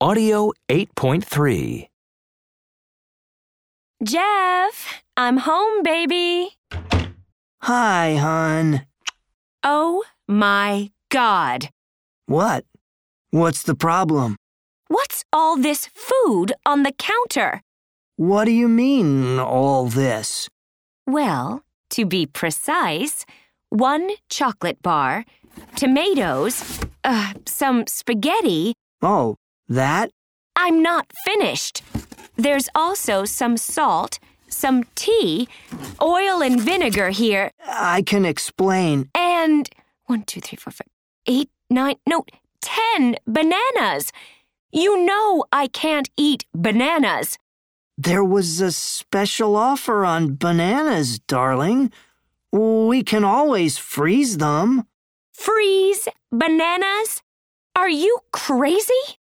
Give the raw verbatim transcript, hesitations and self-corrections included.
Audio eight point three. Jeff, I'm home, baby. Hi, hon. Oh, my God. What? What's the problem? What's all this food on the counter? What do you mean, all this? Well, to be precise, one chocolate bar, tomatoes, uh, some spaghetti. Oh, that? I'm not finished. There's also some salt, some tea, oil and vinegar here, I can explain. and one, two, three, four, five, eight, nine, no, ten bananas. You know I can't eat bananas. There was a special offer on bananas, darling. We can always freeze them. Freeze bananas? Are you crazy?